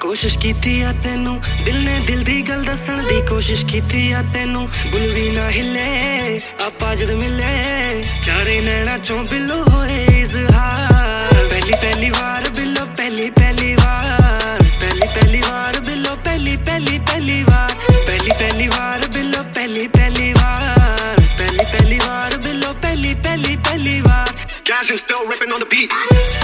कोशिश की थी आ तेनू दिल ने दिल दी गल दसन दी कोशिश की थी आ तेनू बुल भी ना हिले आपा जद मिले चारे नैना चों बिल्लो होए इजहार पहली पहली वार बिल्लो पहली पहली वार पहली पहली वार बिल्लो पहली पहली पहली वार पहली पहली वार बिल्लो पहली पहली वार पहली पहली वार बिल्लो पहली पहली पहली वार Guys is still ripping on the beat.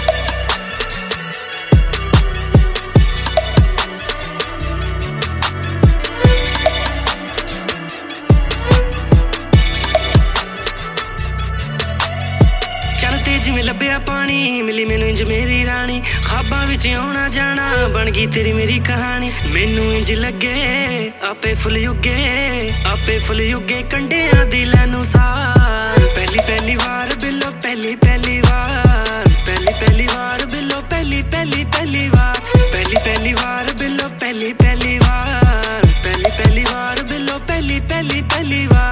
जिवें लभ्या पानी मिली मैनू इंज मेरी रानी ख्वाबां विच आउणा जाना बन गई तेरी मेरी कहानी मैनू इंज लगे आपे फुल युगे कंडियां दी लैनू सार पहली पहली वार बिल्लो पहली पहली वार पहली पहली वार बिल्लो पहली पहली पहली वार पहली पहली वार बिल्लो पहली पहली वार पहली पहली वार बिल्लो पहली पहली पहली वार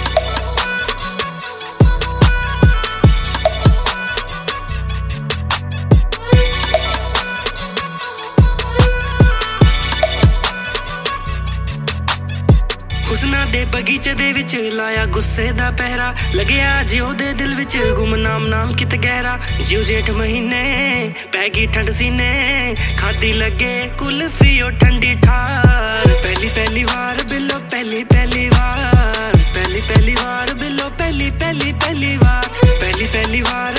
हुस्ना दे बगीचे दे विच लाया गुस्से दा पहरा लगया जे ओदे दिल विच गुमनाम नाम कित गहरा जीव जेठ महीने पै गई ठंड सीने खादी लगे कुल्फी ओ ठंडी ठार पहली पहली वार बिल्लो पहली पहली वार पहली पहली वार बिल्लो पहली पहली पहली वार पहली पहली वार